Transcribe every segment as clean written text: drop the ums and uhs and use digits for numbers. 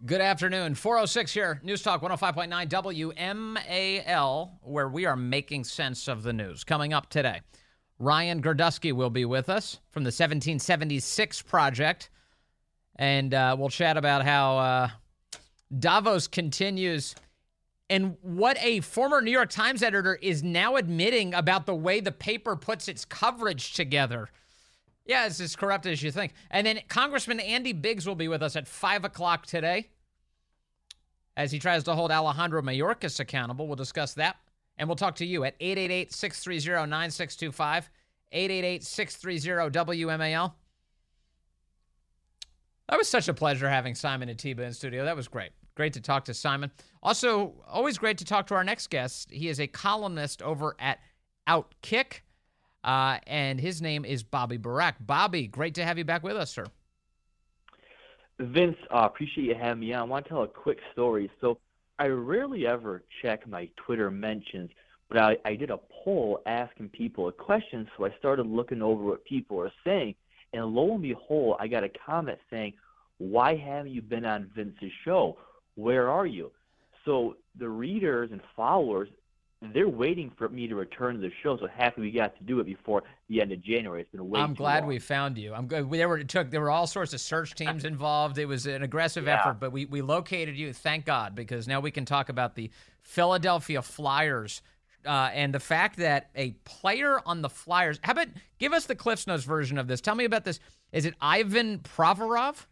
Good afternoon. 406 here, News Talk 105.9 WMAL, where we are making sense of the news. Coming up today, Ryan Girdusky will be with us from the 1776 Project, and we'll chat about how Davos continues and what a former New York Times editor is now admitting about the way the paper puts its coverage together. Yeah, it's as corrupt as you think. And then Congressman Andy Biggs will be with us at 5 o'clock today as he tries to hold Alejandro Mayorkas accountable. We'll discuss that. And we'll talk to you at 888-630-9625, 888-630-WMAL. That was such a pleasure having Simon Atiba in studio. That was great. Great to talk to Simon. Also, always great to talk to our next guest. He is a columnist over at Outkick. And his name is Bobby Barak. Bobby, great to have you back with us, sir. Vince, appreciate you having me on. I want to tell a quick story. So I rarely ever check my Twitter mentions, but I did a poll asking people a question, so I started looking over what people are saying. And lo and behold, I got a comment saying, "Why haven't you been on Vince's show? Where are you?" So the readers and followers, they're waiting for me to return to the show, so happy we got to do it before the end of January. It's been way I'm too glad long. we found you. I'm good. There were all sorts of search teams involved. It was an aggressive effort, but we located you. Thank God, because now we can talk about the Philadelphia Flyers and the fact that a player on the Flyers. How about give us the Cliff's Notes version of this? Tell me about this. Is it Ivan Provorov?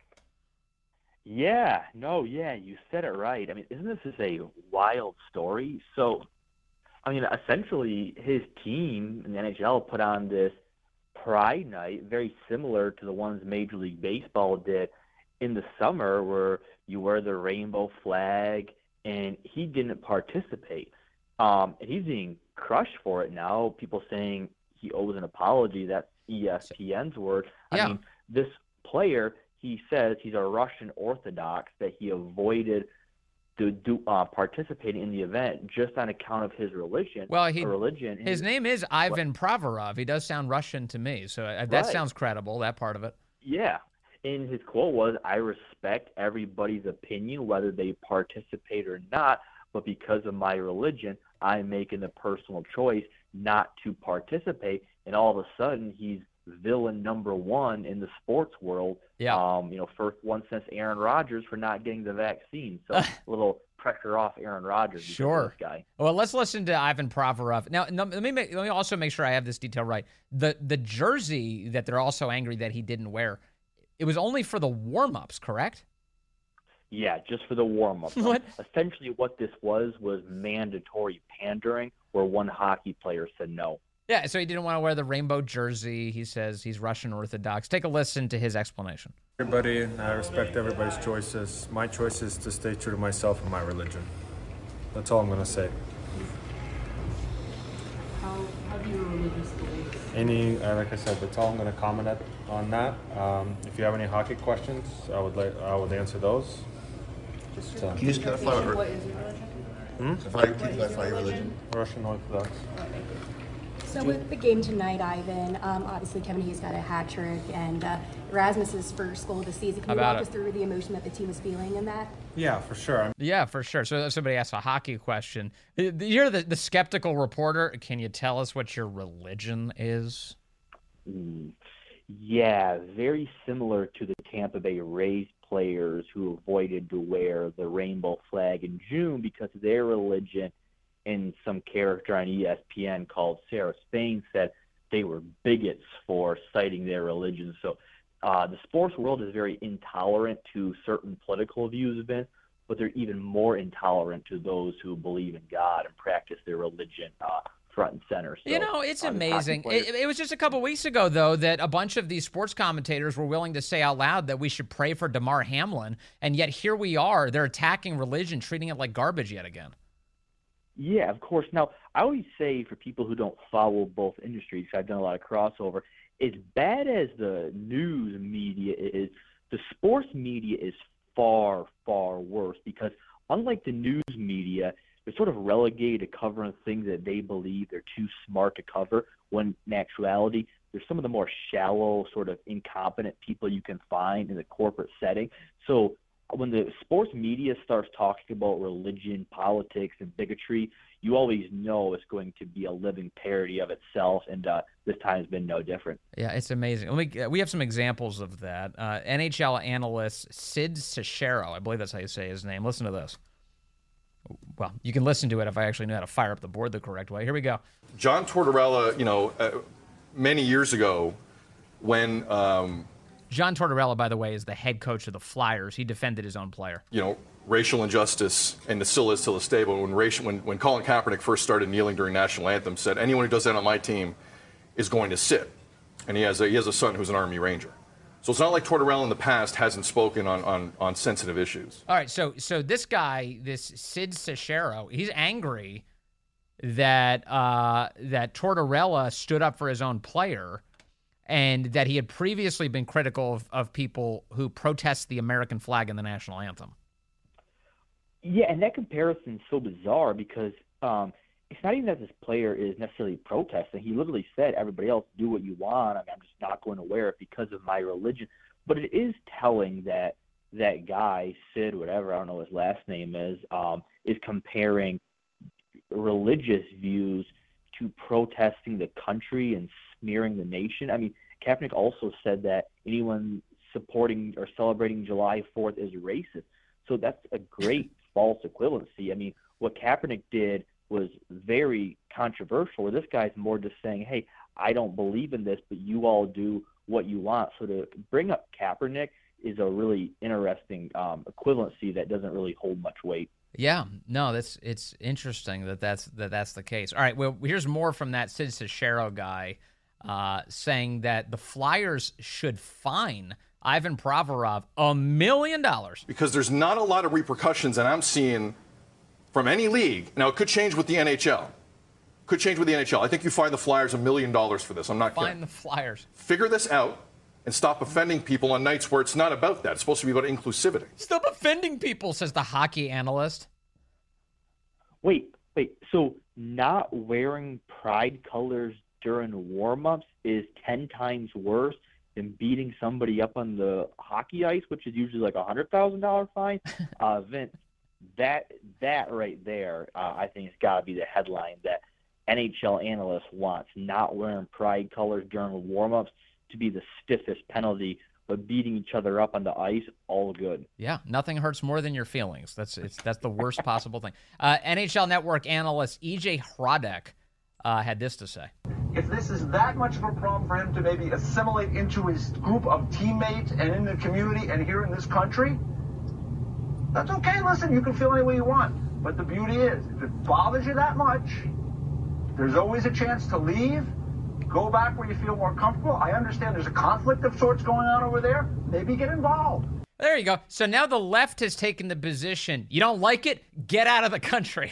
Yeah, you said it right. I mean, isn't this just a wild story? So, I mean, essentially, his team in the NHL put on this Pride Night, very similar to the ones Major League Baseball did in the summer, where you wear the rainbow flag, and he didn't participate. And he's being crushed for it now. People saying he owes an apology. That's ESPN's word. Yeah. I mean, this player, he says he's a Russian Orthodox, that he avoided participating in the event just on account of his religion. Well, religion. His name is Ivan Provorov. He does sound Russian to me, so that sounds credible, that part of it. Yeah. And his quote was, "I respect everybody's opinion, whether they participate or not, but because of my religion, I'm making the personal choice not to participate." And all of a sudden, he's villain number one in the sports world. Yeah. First one since Aaron Rodgers for not getting the vaccine. So a little pressure off Aaron Rodgers. Sure. This guy. Well, let's listen to Ivan Provorov. Now, let me also make sure I have this detail right. The jersey that they're also angry that he didn't wear, it was only for the warm-ups, correct? Yeah, just for the warm-up. What? Essentially what this was mandatory pandering, where one hockey player said no. Yeah, so he didn't want to wear the rainbow jersey. He says he's Russian Orthodox. Take a listen to his explanation. Everybody, I respect everybody's choices. My choice is to stay true to myself and my religion. That's all I'm going to say. How do your religious beliefs? Like I said, that's all I'm going to comment on that. If you have any hockey questions, I would answer those. Can you just clarify What is your religion? Can you clarify your religion? Russian Orthodox. So with the game tonight, Ivan, obviously Kevin Hayes got a hat trick, and Erasmus's first goal of the season. Can you walk us through the emotion that the team was feeling in that? Yeah, for sure. Yeah, for sure. So somebody asked a hockey question. You're the skeptical reporter. Can you tell us what your religion is? Yeah, very similar to the Tampa Bay Rays players who avoided to wear the rainbow flag in June because of their religion. And some character on ESPN called Sarah Spain said they were bigots for citing their religion. So the sports world is very intolerant to certain political views, Vince, but they're even more intolerant to those who believe in God and practice their religion front and center. So, it's amazing. It was just a couple weeks ago, though, that a bunch of these sports commentators were willing to say out loud that we should pray for Damar Hamlin, and yet here we are. They're attacking religion, treating it like garbage yet again. Yeah, of course. Now, I always say for people who don't follow both industries, I've done a lot of crossover, as bad as the news media is, the sports media is far, far worse because unlike the news media, they're sort of relegated to covering things that they believe they're too smart to cover, when in actuality, they're some of the more shallow, sort of incompetent people you can find in the corporate setting. So when the sports media starts talking about religion, politics, and bigotry, you always know it's going to be a living parody of itself, and this time has been no different. Yeah, it's amazing. We have some examples of that. NHL analyst Sid Cicero, I believe that's how you say his name. Listen to this. Well, you can listen to it if I actually knew how to fire up the board the correct way. Here we go. John Tortorella, many years ago when... John Tortorella, by the way, is the head coach of the Flyers. He defended his own player. Racial injustice, and it still is till this day, but when Colin Kaepernick first started kneeling during national anthem, said anyone who does that on my team is going to sit. And he has a son who's an Army Ranger. So it's not like Tortorella in the past hasn't spoken on sensitive issues. All right, so this guy, this Sid Cicero, he's angry that that Tortorella stood up for his own player, and that he had previously been critical of people who protest the American flag and the national anthem. Yeah, and that comparison is so bizarre because it's not even that this player is necessarily protesting. He literally said, everybody else do what you want. I'm just not going to wear it because of my religion. But it is telling that that guy, Sid, whatever, I don't know what his last name is comparing religious views to protesting the country and smearing the nation. I mean, Kaepernick also said that anyone supporting or celebrating July 4th is racist. So that's a great false equivalency. I mean, what Kaepernick did was very controversial, where this guy's more just saying, hey, I don't believe in this, but you all do what you want. So to bring up Kaepernick is a really interesting equivalency that doesn't really hold much weight. Yeah, no, it's interesting that's the case. All right, well, here's more from that Sid Cicero guy saying that the Flyers should fine Ivan Provorov $1 million. Because there's not a lot of repercussions that I'm seeing from any league. Now, it could change with the NHL. I think you fine the Flyers $1 million for this. I'm not kidding. Fine the Flyers. Figure this out and stop offending people on nights where it's not about that. It's supposed to be about inclusivity. Stop offending people, says the hockey analyst. Wait. So not wearing pride colors during warm-ups is 10 times worse than beating somebody up on the hockey ice, which is usually like a $100,000 fine? Vince, that right there, I think it's got to be the headline that NHL analyst wants. Not wearing pride colors during warm-ups to be the stiffest penalty, but beating each other up on the ice, all good. Yeah, nothing hurts more than your feelings. That's the worst possible thing. NHL Network analyst EJ Hradek had this to say. If this is that much of a problem for him to maybe assimilate into his group of teammates and in the community and here in this country, that's okay. Listen, you can feel any way you want. But the beauty is, if it bothers you that much, there's always a chance to leave, go back where you feel more comfortable. I understand there's a conflict of sorts going on over there. Maybe get involved. There you go. So now the left has taken the position. You don't like it? Get out of the country.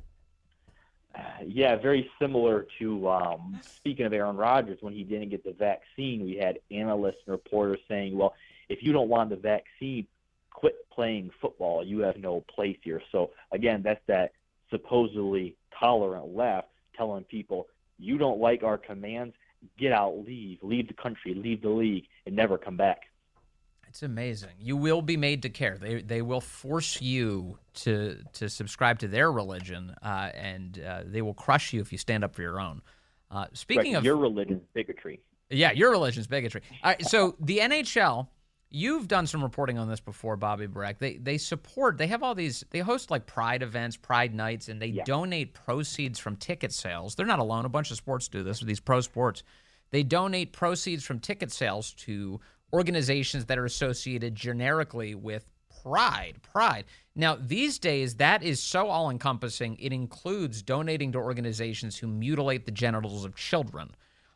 Yeah, very similar to, speaking of Aaron Rodgers, when he didn't get the vaccine, we had analysts and reporters saying, well, if you don't want the vaccine, quit playing football. You have no place here. So, again, that's that supposedly tolerant left telling people, you don't like our commands, get out, leave the country, leave the league, and never come back. It's amazing. You will be made to care. They will force you to subscribe to their religion, and they will crush you if you stand up for your own. Speaking of your religion's bigotry. Yeah, your religion's bigotry. All right, so the NHL, you've done some reporting on this before, Bobby Brack. They have all these, they host like pride events, pride nights, and they donate proceeds from ticket sales. They're not alone. A bunch of sports do this with these pro sports. They donate proceeds from ticket sales to organizations that are associated generically with pride. Now, these days, that is so all-encompassing, it includes donating to organizations who mutilate the genitals of children.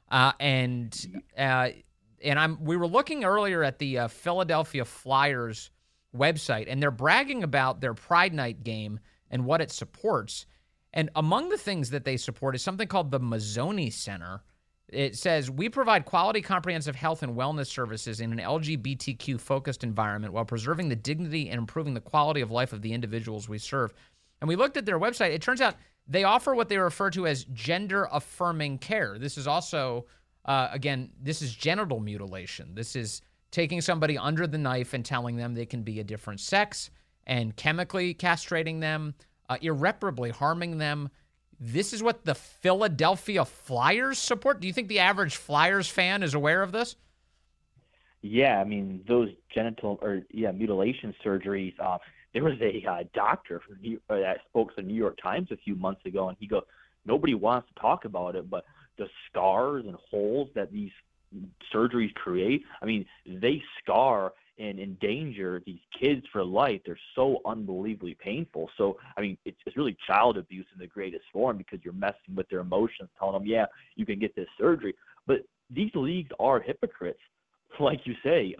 We were looking earlier at the Philadelphia Flyers website, and they're bragging about their Pride Night game and what it supports. And among the things that they support is something called the Mazzoni Center. It says, we provide quality comprehensive health and wellness services in an LGBTQ-focused environment while preserving the dignity and improving the quality of life of the individuals we serve. And we looked at their website. It turns out they offer what they refer to as gender-affirming care. This is also, again, this is genital mutilation. This is taking somebody under the knife and telling them they can be a different sex and chemically castrating them, irreparably harming them. This is what the Philadelphia Flyers support? Do you think the average Flyers fan is aware of this? Yeah, I mean, those mutilation surgeries, there was a doctor that spoke to the New York Times a few months ago, and he goes, nobody wants to talk about it, but the scars and holes that these surgeries create, I mean, they scar and endanger these kids for life. They're so unbelievably painful. So, I mean, it's really child abuse in the greatest form because you're messing with their emotions, telling them, yeah, you can get this surgery. But these leagues are hypocrites. Like you say,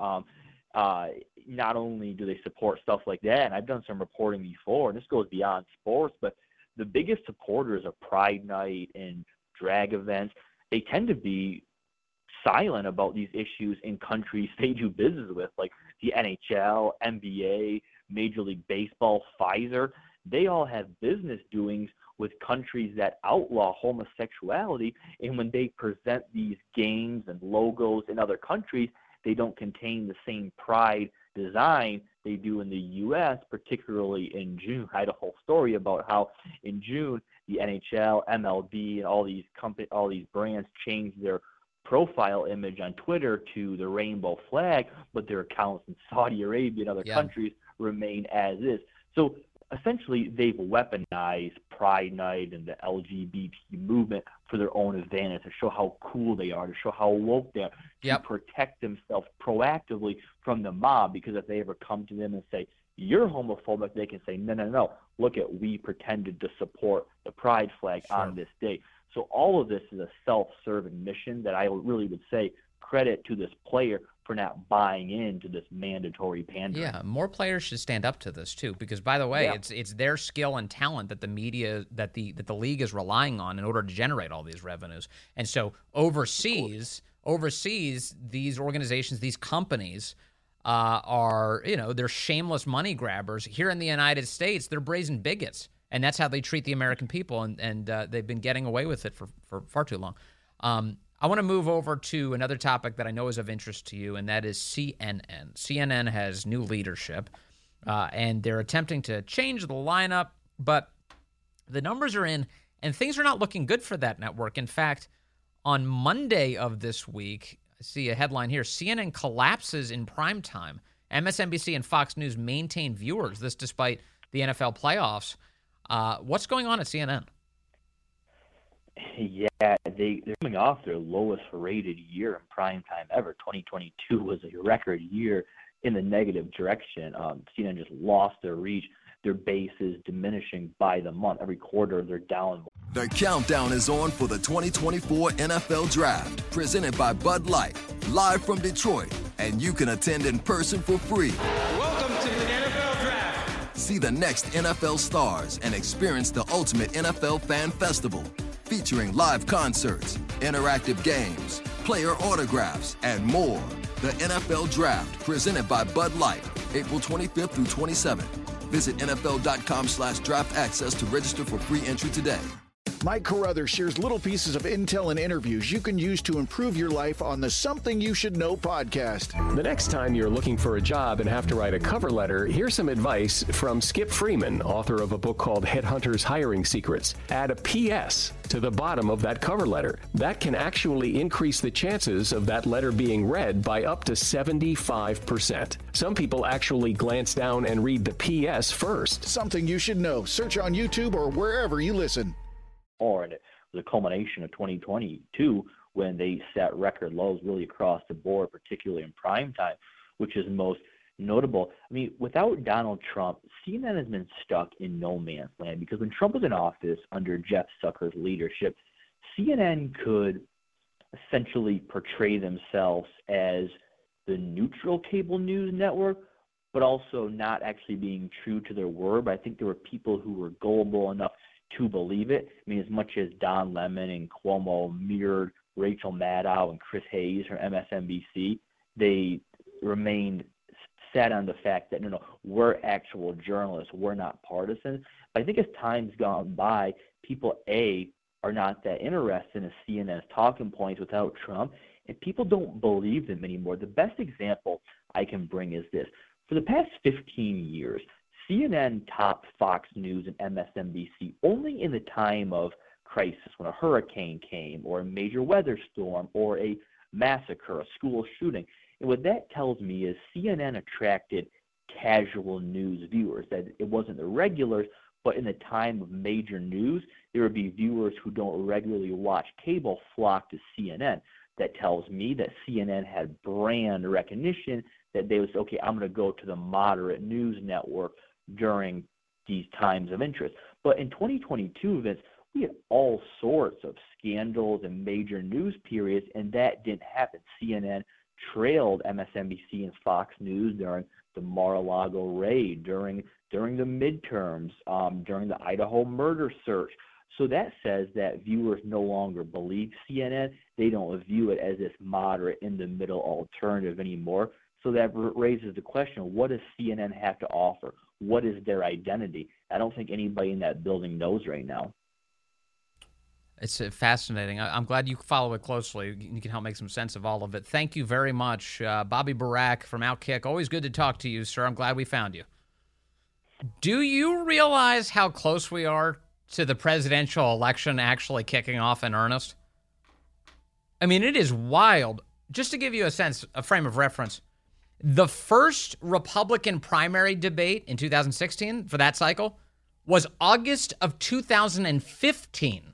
not only do they support stuff like that, and I've done some reporting before, and this goes beyond sports, but the biggest supporters of Pride Night and drag events, they tend to be silent about these issues in countries they do business with, like the NHL, NBA, Major League Baseball, Pfizer. They all have business doings with countries that outlaw homosexuality, and when they present these games and logos in other countries, they don't contain the same pride design they do in the U.S., particularly in June. I had a whole story about how in June the NHL, MLB, and all these brands changed their profile image on Twitter to the rainbow flag, but their accounts in Saudi Arabia and other countries remain as is. So essentially, they've weaponized Pride Night and the LGBT movement for their own advantage, to show how cool they are, to show how woke they are, to protect themselves proactively from the mob. Because if they ever come to them and say, you're homophobic, they can say, no, look we pretended to support the pride flag on this day. So all of this is a self-serving mission that I really would say credit to this player for not buying into this mandatory pandering. Yeah, more players should stand up to this too, because by the way, it's their skill and talent that the media, that the league is relying on in order to generate all these revenues. And so overseas, these organizations, these companies are, they're shameless money grabbers. Here in the United States, they're brazen bigots, and that's how they treat the American people, and they've been getting away with it for far too long. I want to move over to another topic that I know is of interest to you, and that is CNN. CNN has new leadership, and they're attempting to change the lineup, but the numbers are in, and things are not looking good for that network. In fact, on Monday of this week, I see a headline here, CNN collapses in prime time. MSNBC and Fox News maintain viewers, this despite the NFL playoffs. What's going on at CNN? Yeah, they're coming off their lowest rated year in prime time ever. 2022 was a record year in the negative direction. CNN just lost their reach. Their base is diminishing by the month. Every quarter, they're down. The countdown is on for the 2024 NFL Draft, presented by Bud Light, live from Detroit, and you can attend in person for free. Welcome to the NFL Draft. See the next NFL stars and experience the ultimate NFL fan festival, featuring live concerts, interactive games, player autographs, and more. The NFL Draft, presented by Bud Light, April 25th through 27th. Visit NFL.com/draft access to register for free entry today. Mike Carruthers shares little pieces of intel and interviews you can use to improve your life on the Something You Should Know podcast. The next time you're looking for a job and have to write a cover letter, here's some advice from Skip Freeman, author of a book called Headhunters Hiring Secrets. Add a PS to the bottom of that cover letter. That can actually increase the chances of that letter being read by up to 75%. Some people actually glance down and read the PS first. Something You Should Know. Search on YouTube or wherever you listen. And it was a culmination of 2022 when they set record lows really across the board, particularly in prime time, which is most notable. I mean, without Donald Trump, CNN has been stuck in no man's land, because when Trump was in office under Jeff Zucker's leadership, CNN could essentially portray themselves as the neutral cable news network, but also not actually being true to their word. But I think there were people who were gullible enough to believe it. I mean, as much as Don Lemon and Cuomo mirrored Rachel Maddow and Chris Hayes from MSNBC, they remained set on the fact that, no, we're actual journalists, we're not partisan. But I think as time's gone by, people, A, are not that interested in CNN's talking points without Trump, and people don't believe them anymore. The best example I can bring is this. For the past 15 years, CNN topped Fox News and MSNBC only in the time of crisis, when a hurricane came or a major weather storm or a massacre, a school shooting. And what that tells me is CNN attracted casual news viewers, that it wasn't the regulars, but in the time of major news, there would be viewers who don't regularly watch cable flock to CNN. That tells me that CNN had brand recognition, that they would say, okay, I'm going to go to the moderate news network during these times of interest. But in 2022, Vince, we had all sorts of scandals and major news periods, and that didn't happen. CNN trailed MSNBC and Fox News during the Mar-a-Lago raid, during the midterms, during the Idaho murder search. So that says that viewers no longer believe CNN. They don't view it as this moderate, in-the-middle alternative anymore. So that raises the question, what does CNN have to offer? What is their identity? I don't think anybody in that building knows right now. It's fascinating. I'm glad you follow it closely. You can help make some sense of all of it. Thank you very much. Bobby Barak from Outkick. Always good to talk to you, sir. I'm glad we found you. Do you realize how close we are to the presidential election actually kicking off in earnest? I mean, it is wild. Just to give you a frame of reference, the first Republican primary debate in 2016 for that cycle was August of 2015.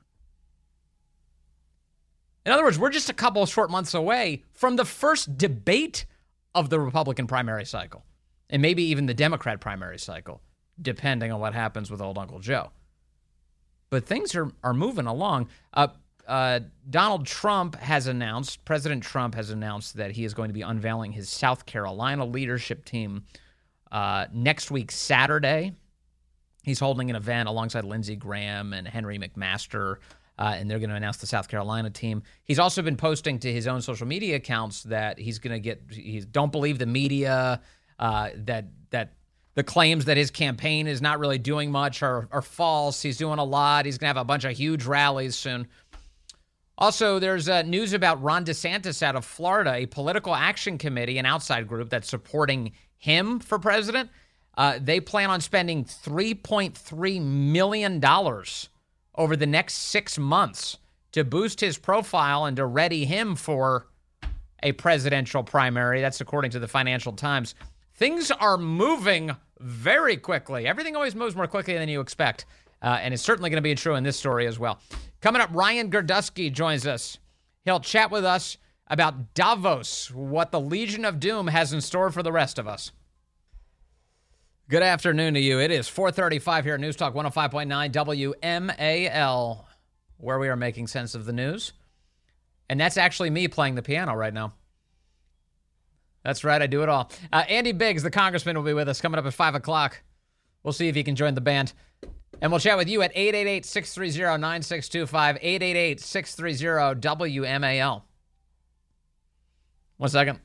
In other words, we're just a couple of short months away from the first debate of the Republican primary cycle, and maybe even the Democrat primary cycle, depending on what happens with old Uncle Joe. But things are moving along. President Trump has announced that he is going to be unveiling his South Carolina leadership team next week, Saturday. He's holding an event alongside Lindsey Graham and Henry McMaster, and they're going to announce the South Carolina team. He's also been posting to his own social media accounts that he's going to don't believe the media, that the claims that his campaign is not really doing much are false. He's doing a lot. He's going to have a bunch of huge rallies soon. Also, there's news about Ron DeSantis out of Florida, a political action committee, an outside group that's supporting him for president. They plan on spending $3.3 million over the next 6 months to boost his profile and to ready him for a presidential primary. That's according to the Financial Times. Things are moving very quickly. Everything always moves more quickly than you expect. And it's certainly going to be true in this story as well. Coming up, Ryan Girdusky joins us. He'll chat with us about Davos, what the Legion of Doom has in store for the rest of us. Good afternoon to you. It is 4:35 here at News Talk 105.9 WMAL, where we are making sense of the news. And that's actually me playing the piano right now. That's right, I do it all. Andy Biggs, the congressman, will be with us coming up at 5 o'clock. We'll see if he can join the band. And we'll chat with you at 888-630-9625, 888-630-WMAL. 1 second.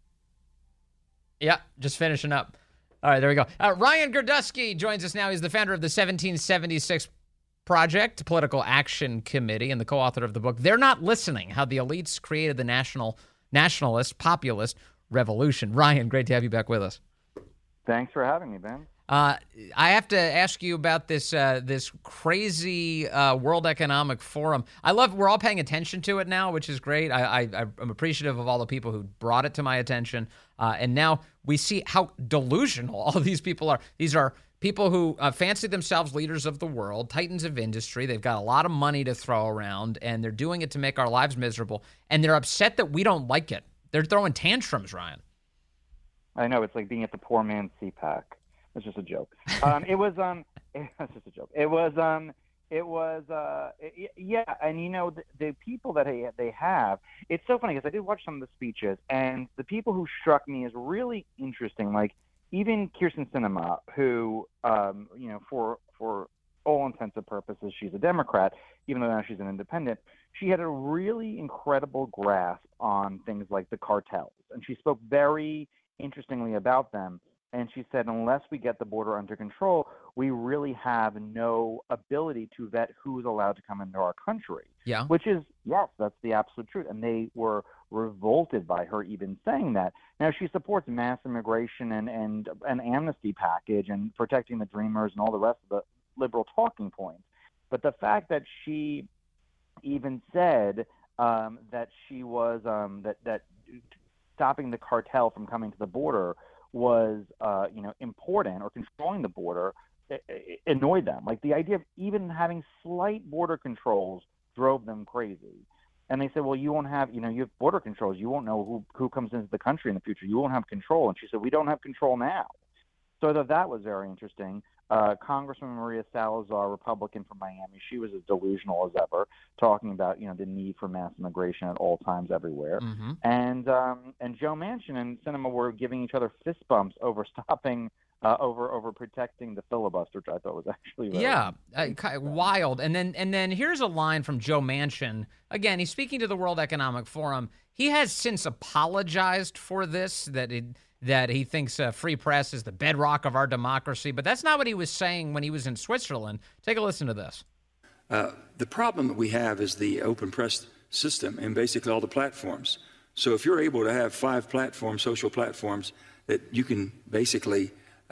Yeah, just finishing up. All right, there we go. Ryan Girdusky joins us now. He's the founder of the 1776 Project, Political Action Committee, and the co-author of the book, They're Not Listening, How the Elites Created the Nationalist Populist Revolution. Ryan, great to have you back with us. Thanks for having me, Ben. I have to ask you about this crazy World Economic Forum. We're all paying attention to it now, which is great. I'm appreciative of all the people who brought it to my attention. And now we see how delusional all of these people are. These are people who fancy themselves leaders of the world, titans of industry. They've got a lot of money to throw around, and they're doing it to make our lives miserable. And they're upset that we don't like it. They're throwing tantrums, Ryan. I know. It's like being at the poor man's CPAC. It's just a joke. It was just a joke. Yeah. And you know, the people that they have, it's so funny because I did watch some of the speeches, and the people who struck me as really interesting, like even Kirsten Sinema, who, for all intents and purposes, she's a Democrat, even though now she's an independent. She had a really incredible grasp on things like the cartels, and she spoke very interestingly about them. And she said, unless we get the border under control, we really have no ability to vet who's allowed to come into our country. Yeah. Which is, yes, that's the absolute truth. And they were revolted by her even saying that. Now, she supports mass immigration and an amnesty package and protecting the Dreamers and all the rest of the liberal talking points. But the fact that she even said that she was that stopping the cartel from coming to the border was important, or controlling the border, it annoyed them. Like, the idea of even having slight border controls drove them crazy. And they said, well, you won't have, you have border controls. You won't know who comes into the country in the future. You won't have control. And she said, we don't have control now. So I thought that was very interesting. Congresswoman Maria Salazar, Republican from Miami, she was as delusional as ever, talking about, the need for mass immigration at all times everywhere. Mm-hmm. And Joe Manchin and Sinema were giving each other fist bumps over stopping over protecting the filibuster, which I thought was actually very wild. And then here's a line from Joe Manchin. Again, he's speaking to the World Economic Forum. He has since apologized for this, that he thinks free press is the bedrock of our democracy. But that's not what he was saying when he was in Switzerland. Take a listen to this. The problem that we have is the open press system and basically all the platforms. So if you're able to have 5 platforms, social platforms, that you can basically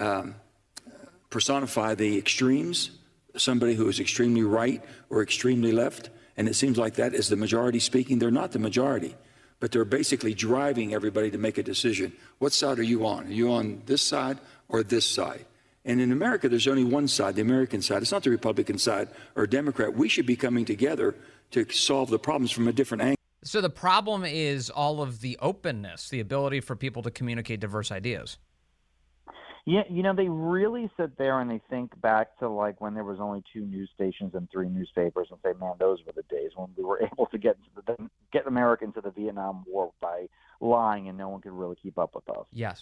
personify the extremes, somebody who is extremely right or extremely left, and it seems like that is the majority speaking. They're not the majority, but they're basically driving everybody to make a decision. What side are you on? Are you on this side or this side? And in America, there's only one side, the American side. It's not the Republican side or Democrat. We should be coming together to solve the problems from a different angle. So the problem is all of the openness, the ability for people to communicate diverse ideas. Yeah, they really sit there and they think back to like when there was only 2 news stations and 3 newspapers, and say, man, those were the days when we were able to get America into the Vietnam War by lying, and no one could really keep up with us. Yes.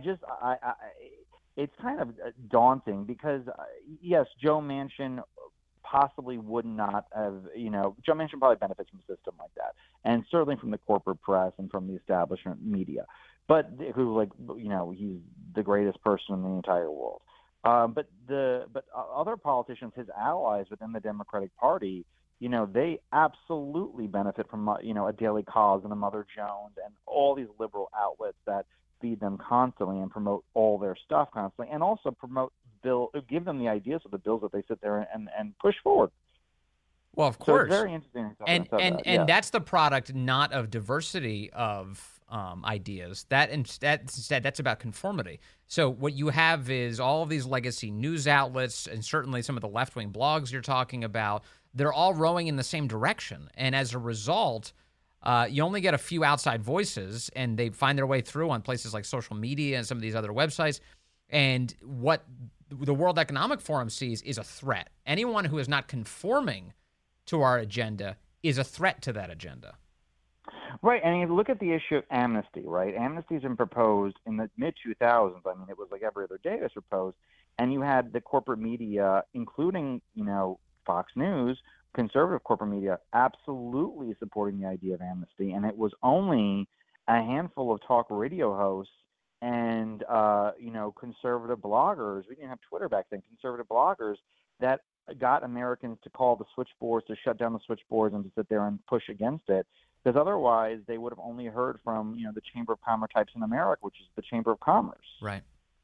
It's kind of daunting because, yes, Joe Manchin possibly would not have, Joe Manchin probably benefits from a system like that, and certainly from the corporate press and from the establishment media. But who, he's the greatest person in the entire world. But other politicians, his allies within the Democratic Party, they absolutely benefit from a Daily Kos and a Mother Jones and all these liberal outlets that feed them constantly and promote all their stuff constantly, and also give them the ideas of the bills that they sit there and push forward. Well, of course. So it's very interesting. And that's the product not of diversity of ideas. Instead, that's about conformity. So what you have is all of these legacy news outlets, and certainly some of the left-wing blogs you're talking about, they're all rowing in the same direction. And as a result, you only get a few outside voices, and they find their way through on places like social media and some of these other websites. And what the World Economic Forum sees is a threat. Anyone who is not conforming to our agenda is a threat to that agenda. Right, and if you look at the issue of amnesty, right? Amnesty's been proposed in the mid-2000s. I mean, it was like every other day it was proposed. And you had the corporate media, including, Fox News, conservative corporate media, absolutely supporting the idea of amnesty. And it was only a handful of talk radio hosts and, conservative bloggers. We didn't have Twitter back then. Conservative bloggers that got Americans to call the switchboards, to shut down the switchboards, and to sit there and push against it. Because otherwise, they would have only heard from, the Chamber of Commerce types in America, which is the Chamber of Commerce. Right.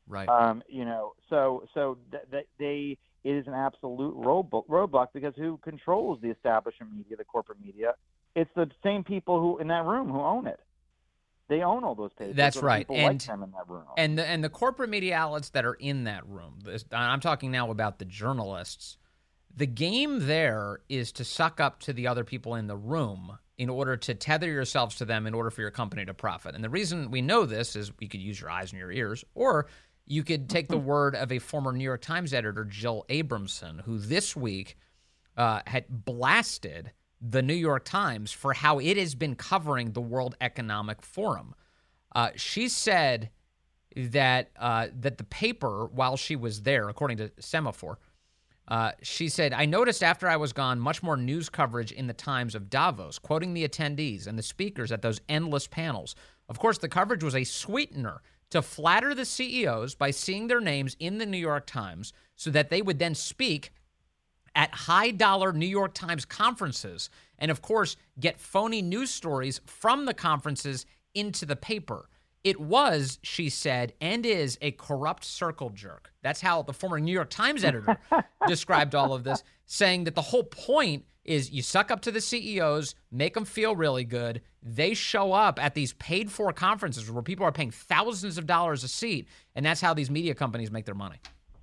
It is an absolute roadblock, because who controls the establishment media, the corporate media? It's the same people who in that room who own it. They own all those papers. That's right. People like them in that room. And the corporate media outlets that are in that room, I'm talking now about the journalists. The game there is to suck up to the other people in the room in order to tether yourselves to them in order for your company to profit. And the reason we know this is you could use your eyes and your ears, or you could take the word of a former New York Times editor, Jill Abramson, who this week had blasted the New York Times for how it has been covering the World Economic Forum. She said that the paper, while she was there, according to Semaphore, she said, I noticed after I was gone much more news coverage in the Times of Davos, quoting the attendees and the speakers at those endless panels. Of course, the coverage was a sweetener to flatter the CEOs by seeing their names in the New York Times so that they would then speak at high-dollar New York Times conferences and, of course, get phony news stories from the conferences into the paper. It was, she said, and is a corrupt circle jerk. That's how the former New York Times editor described all of this, saying that the whole point is you suck up to the CEOs, make them feel really good. They show up at these paid-for conferences where people are paying thousands of dollars a seat, and that's how these media companies make their money.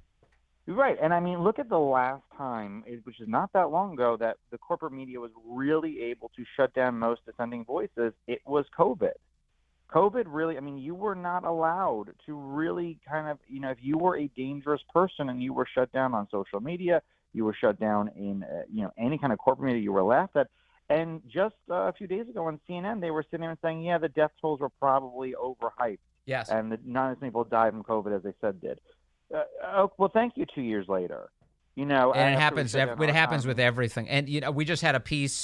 Right. And I mean, look at the last time, which is not that long ago, that the corporate media was really able to shut down most dissenting voices. It was COVID. COVID really, I mean, you were not allowed to really kind of, if you were a dangerous person and you were shut down on social media, you were shut down in, any kind of corporate media, you were laughed at. And just a few days ago on CNN, they were sitting there and saying, yeah, the death tolls were probably overhyped. Yes. And not as many people died from COVID as they said did. Well, thank you 2 years later. And it happens. It happens with everything. And, we just had a piece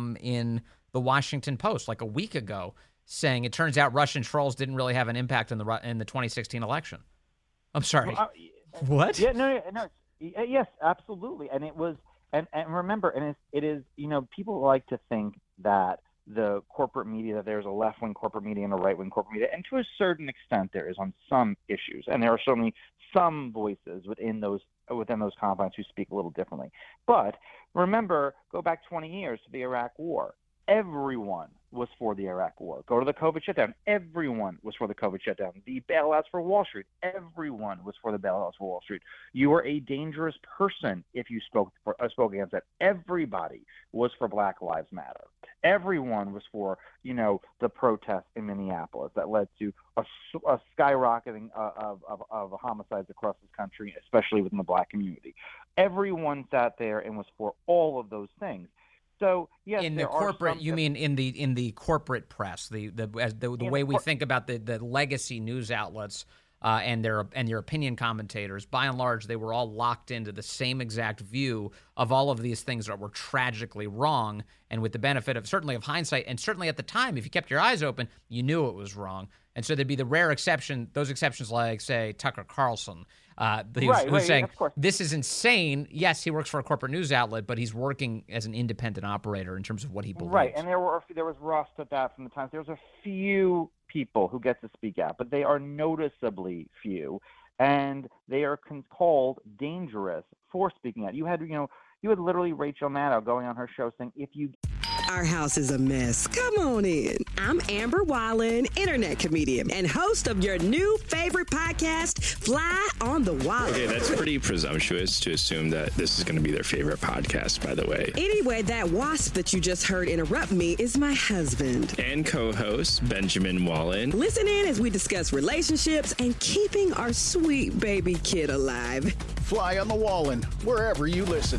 in the Washington Post like a week ago saying it turns out Russian trolls didn't really have an impact in the 2016 election. I'm sorry. What? Yeah, no. Yes, absolutely. And it was, and remember, and it is, people like to think that the corporate media, that there's a left-wing corporate media and a right-wing corporate media, and to a certain extent there is on some issues, and there are certainly some voices within those confines who speak a little differently. But remember, go back 20 years to the Iraq War. Everyone was for the Iraq War. Go to the COVID shutdown. Everyone was for the COVID shutdown. The bailouts for Wall Street. Everyone was for the bailouts for Wall Street. You were a dangerous person if you spoke against that. Everybody was for Black Lives Matter. Everyone was for, the protests in Minneapolis that led to a skyrocketing of homicides across this country, especially within the Black community. Everyone sat there and was for all of those things. So yes, in the corporate, you mean in the corporate press, the way we think about the legacy news outlets and their opinion commentators. By and large, they were all locked into the same exact view of all of these things that were tragically wrong. And with the benefit of certainly of hindsight, and certainly at the time, if you kept your eyes open, you knew it was wrong. And so there'd be the rare exception, those exceptions like, say, Tucker Carlson, who's saying, this is insane. Yes, he works for a corporate news outlet, but he's working as an independent operator in terms of what he believes. Right, and there was rust at that from the Times. There was a few people who get to speak out, but they are noticeably few, and they are called dangerous for speaking out. You had literally Rachel Maddow going on her show saying, if you... Our house is a mess. Come on in. I'm Amber Wallen, internet comedian and host of your new favorite podcast, Fly on the Wallen. Okay, that's pretty presumptuous to assume that this is going to be their favorite podcast, by the way. Anyway, that wasp that you just heard interrupt me is my husband. And co-host, Benjamin Wallen. Listen in as we discuss relationships and keeping our sweet baby kid alive. Fly on the Wallen, wherever you listen.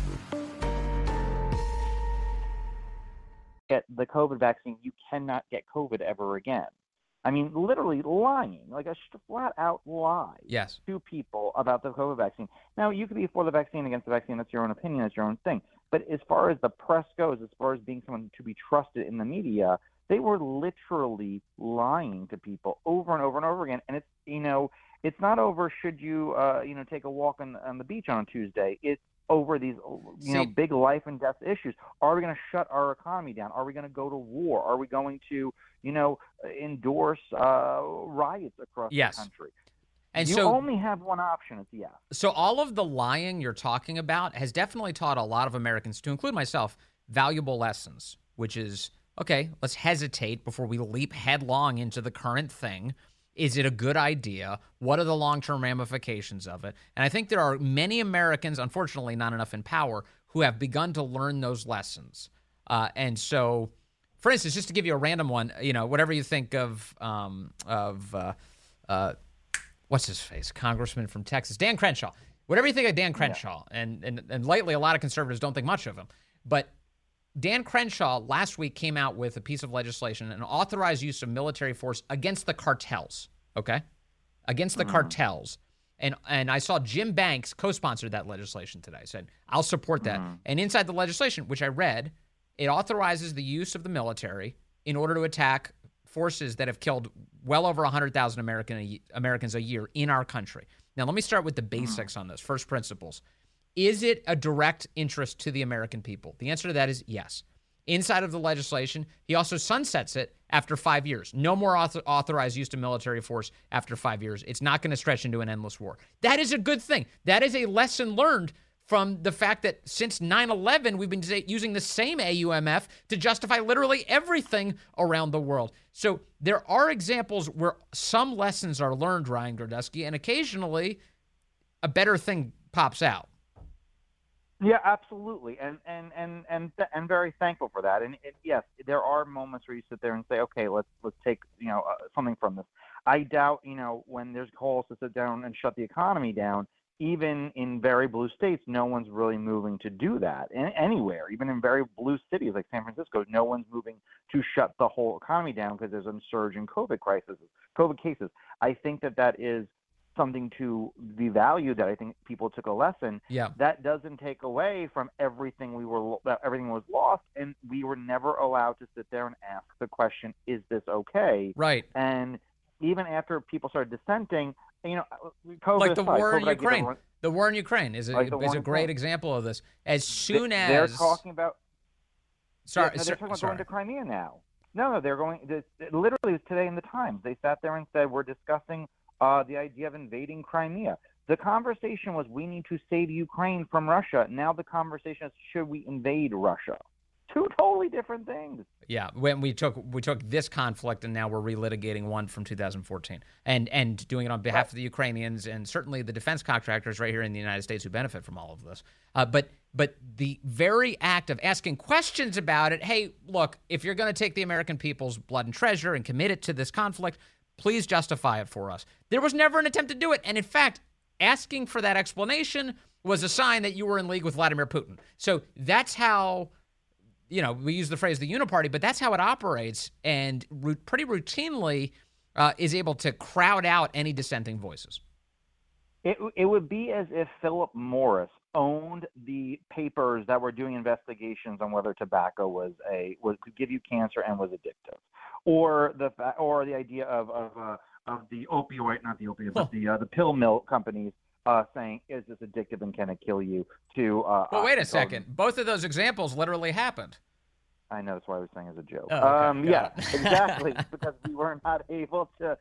Get the COVID vaccine, you cannot get COVID ever again. I mean, literally lying, like a flat-out lie to people about the COVID vaccine. Now, you could be for the vaccine, against the vaccine. That's your own opinion. That's your own thing. But as far as the press goes, as far as being someone to be trusted in the media, they were literally lying to people over and over and over again. And it's, it's not over should you, take a walk on the beach on a Tuesday. It's over these, big life and death issues. Are we going to shut our economy down? Are we going to go to war? Are we going to, endorse riots across the country? And you only have one option. It's yes. So all of the lying you're talking about has definitely taught a lot of Americans, to include myself, valuable lessons, which is, okay, let's hesitate before we leap headlong into the current thing. Is it a good idea? What are the long-term ramifications of it? And I think there are many Americans, unfortunately not enough in power, who have begun to learn those lessons. And so, for instance, just to give you a random one, whatever you think of what's his face, Congressman from Texas, Dan Crenshaw. Whatever you think of Dan Crenshaw, and lately a lot of conservatives don't think much of him, but Dan Crenshaw last week came out with a piece of legislation, an authorized use of military force against the cartels, okay? Against the cartels. And I saw Jim Banks co-sponsored that legislation today. I said, I'll support that. And inside the legislation, which I read, it authorizes the use of the military in order to attack forces that have killed well over 100,000 Americans a year in our country. Now, let me start with the basics on this, first principles. Is it a direct interest to the American people? The answer to that is yes. Inside of the legislation, he also sunsets it after 5 years. No more authorized use of military force after 5 years. It's not going to stretch into an endless war. That is a good thing. That is a lesson learned from the fact that since 9/11, we've been using the same AUMF to justify literally everything around the world. So there are examples where some lessons are learned, Ryan Girdusky, and occasionally a better thing pops out. Yeah, absolutely, and very thankful for that. And yes, there are moments where you sit there and say, okay, let's take something from this. I doubt when there's calls to sit down and shut the economy down, even in very blue states, no one's really moving to do that anywhere. Even in very blue cities like San Francisco, no one's moving to shut the whole economy down because there's a surge in COVID cases. I think that is something to be valued, that I think people took a lesson. Yeah. That doesn't take away from everything everything was lost, and we were never allowed to sit there and ask the question, is this okay? Right. And even after people started dissenting, COVID like the aside, war in COVID, Ukraine. The war in Ukraine is a great example of this. As soon as they're talking about, they're talking about going to Crimea now. No, they're going. Literally today in the Times, they sat there and said, we're discussing the idea of invading Crimea. The conversation was, we need to save Ukraine from Russia. Now the conversation is, should we invade Russia? Two totally different things. Yeah, when we took this conflict and now we're relitigating one from 2014 and doing it on behalf of the Ukrainians and certainly the defense contractors right here in the United States who benefit from all of this. But the very act of asking questions about it, hey, look, if you're going to take the American people's blood and treasure and commit it to this conflict, please justify it for us. There was never an attempt to do it. And in fact, asking for that explanation was a sign that you were in league with Vladimir Putin. So that's how, we use the phrase the uniparty, but that's how it operates, and pretty routinely is able to crowd out any dissenting voices. It would be as if Philip Morris owned the papers that were doing investigations on whether tobacco could give you cancer and was addictive, or the idea of the opioid, not the opioid, but the pill mill companies saying, is this addictive and can it kill you? Well, wait a second. Both of those examples literally happened. I know, that's why I was saying as a joke. Oh, okay. Yeah, exactly, because we were not able to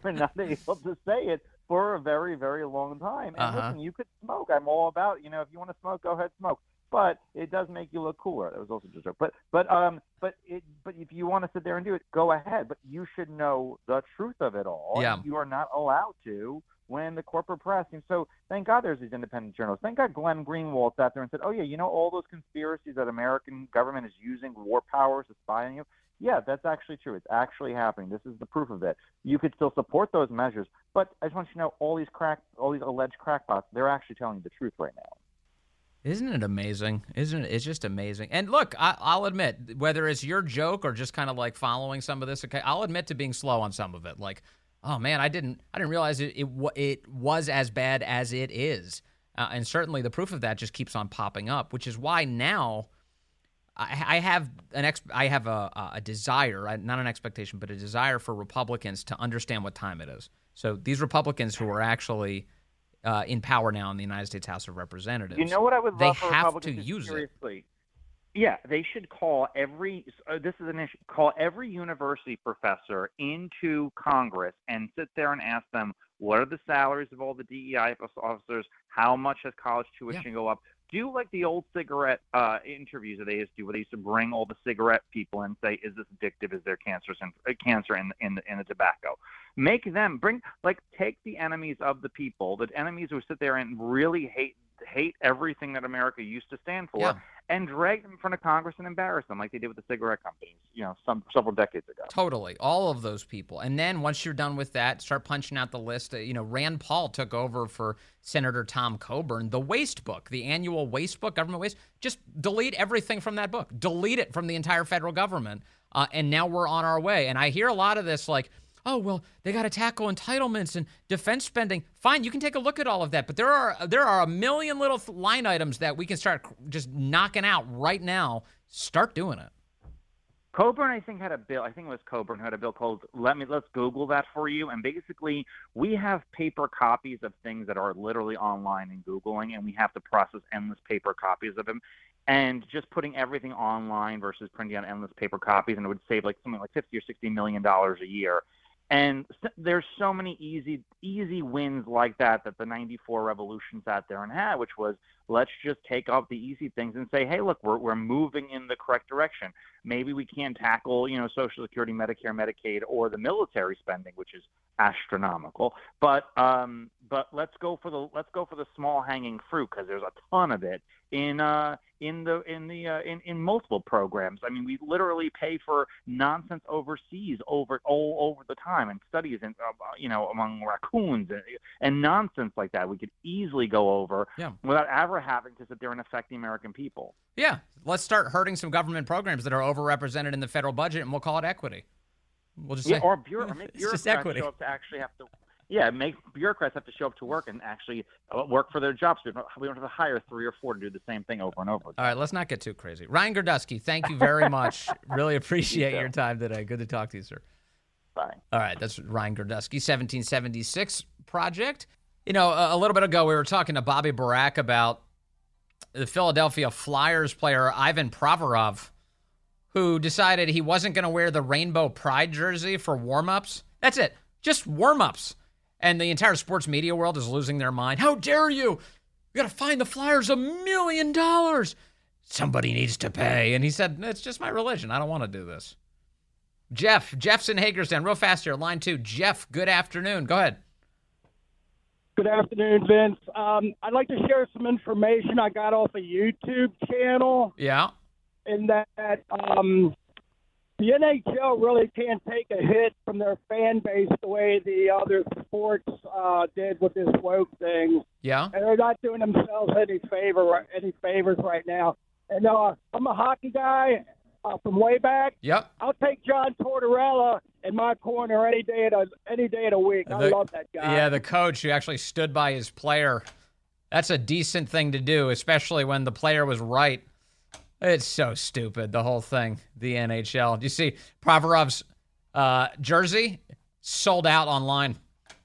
say it for a very, very long time. And listen, you could smoke. I'm all about, if you want to smoke, go ahead, smoke. But it does make you look cooler. That was also just a joke. But if you want to sit there and do it, go ahead. But you should know the truth of it all. Yeah. You are not allowed to when the corporate press. And so thank God there's these independent journalists. Thank God Glenn Greenwald sat there and said, oh, yeah, all those conspiracies that American government is using war powers to spy on you. Yeah, that's actually true. It's actually happening. This is the proof of it. You could still support those measures. But I just want you to know all these alleged crackpots, they're actually telling you the truth right now. Isn't it amazing? Isn't it? It's just amazing. And look, I'll admit, whether it's your joke or just kind of like following some of this, okay, I'll admit to being slow on some of it. Like, oh man, I didn't realize it was as bad as it is. And certainly the proof of that just keeps on popping up, which is why now I have a desire, not an expectation, but a desire for Republicans to understand what time it is. So these Republicans who are actually in power now in the United States House of Representatives, you know what I would love for Republicans to use seriously. It. Yeah, they should call this is an issue. Call every university professor into Congress and sit there and ask them, what are the salaries of all the DEI officers? How much has college tuition go up? Do like the old cigarette interviews that they used to do, where they used to bring all the cigarette people and say, is this addictive? Is there cancer in the tobacco? Make them take the enemies of the people, the enemies who sit there and really hate everything that America used to stand for, and drag them in front of Congress and embarrass them like they did with the cigarette companies, several decades ago. Totally. All of those people. And then once you're done with that, start punching out the list. Rand Paul took over for Senator Tom Coburn. The waste book, the annual waste book, government waste, just delete everything from that book. Delete it from the entire federal government. And now we're on our way. And I hear a lot of this like, oh, well, they got to tackle entitlements and defense spending. Fine, you can take a look at all of that. But there are a million little line items that we can start just knocking out right now. Start doing it. Coburn, I think, had a bill. I think it was Coburn who had a bill called let's Google that for you. And basically, we have paper copies of things that are literally online and Googling, and we have to process endless paper copies of them. And just putting everything online versus printing out endless paper copies, and it would save like something like $50 or $60 million a year. And there's so many easy wins like that the 94 Revolution sat there and had, which was, let's just take off the easy things and say, hey, look, we're moving in the correct direction. Maybe we can't tackle, Social Security, Medicare, Medicaid, or the military spending, which is astronomical. But let's go for the small hanging fruit, because there's a ton of it in multiple programs. I mean, we literally pay for nonsense overseas all over the time, and studies in, among raccoons and nonsense like that. We could easily go over without ever having to sit there and affect the American people. Yeah, let's start hurting some government programs that are overrepresented in the federal budget, and we'll call it equity. We'll just say, or make bureaucrats equity. show up to actually have to. Yeah, make bureaucrats have to show up to work and actually work for their jobs. We don't have to hire 3 or 4 to do the same thing over and over again. All right, let's not get too crazy. Ryan Girdusky, thank you very much. Really appreciate your time today. Good to talk to you, sir. Bye. All right, that's Ryan Girdusky, 1776 Project. A little bit ago, we were talking to Bobby Barak about the Philadelphia Flyers player Ivan Provorov, who decided he wasn't going to wear the Rainbow Pride jersey for warm-ups. That's it, just warm-ups. And the entire sports media world is losing their mind. How dare you? You got to find the Flyers $1 million. Somebody needs to pay. And he said, it's just my religion. I don't want to do this. Jeff's in Hagerstown. Real fast here, line 2. Jeff, good afternoon. Go ahead. Good afternoon, Vince. I'd like to share some information I got off a YouTube channel. Yeah. In that the NHL really can't take a hit from their fan base the way the other sports did with this woke thing. Yeah. And they're not doing themselves any favors right now. And I'm a hockey guy from way back. Yep. I'll take John Tortorella in my corner any day of the week. I love that guy. Yeah, the coach who actually stood by his player. That's a decent thing to do, especially when the player was right. It's so stupid, the whole thing, the NHL. Do you see Provorov's jersey sold out online?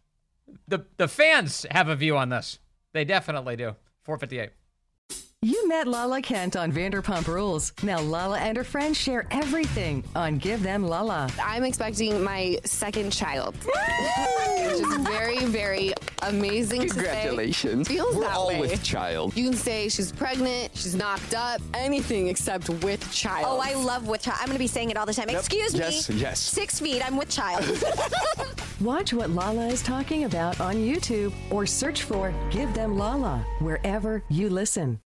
The fans have a view on this. They definitely do. 458. You met Lala Kent on Vanderpump Rules. Now Lala and her friends share everything on Give Them Lala. I'm expecting my second child, which is very, very amazing. Congratulations. To say. Feels We're that all way. with child. You can say she's pregnant, she's knocked up, anything except with child. Oh, I love with child. I'm going to be saying it all the time. Yep. Excuse me. Yes. 6 feet. I'm with child. Watch what Lala is talking about on YouTube or search for Give Them Lala wherever you listen.